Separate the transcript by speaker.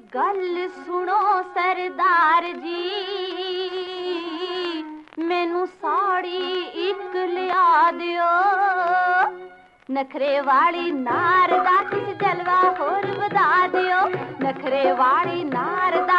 Speaker 1: गल सुनो सरदार जी, मैनू साड़ी एक लिया दियो। नखरे वाली नार दा किस जलवा होर वधा दियो। नखरे वाली नार